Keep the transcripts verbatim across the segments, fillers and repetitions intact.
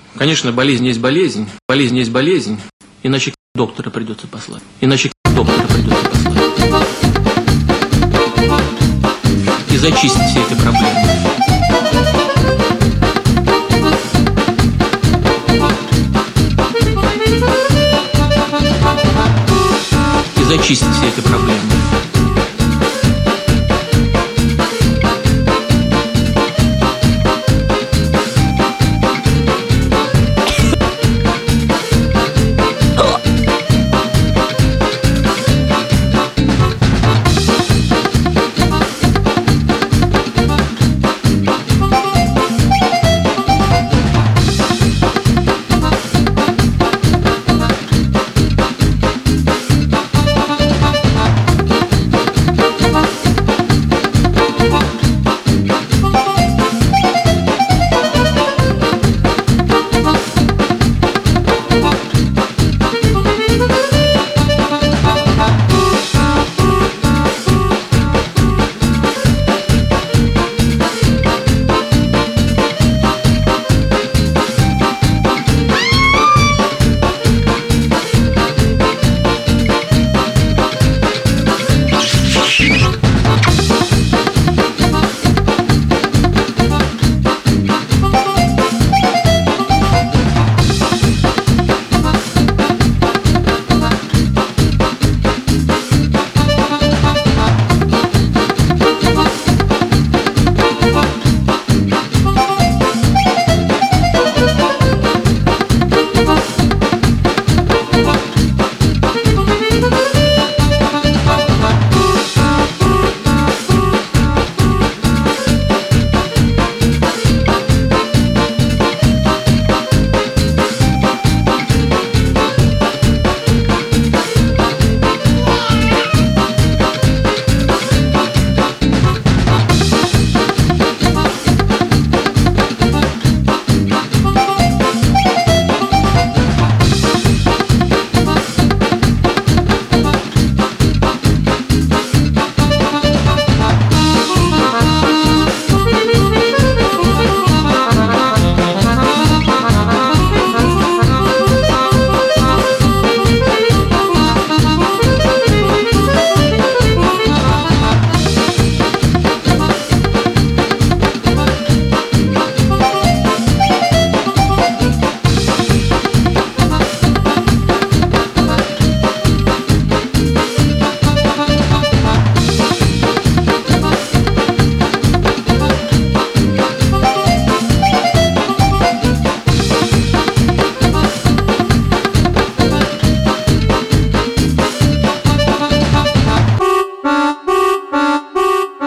Конечно, болезнь есть болезнь, болезнь есть болезнь, иначе доктора придется послать. Иначе доктора придется послать. И зачистить все эти проблемы. И зачистить все эти проблемы.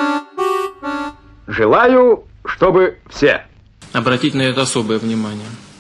Желаю, чтобы все Обратить на это особое внимание.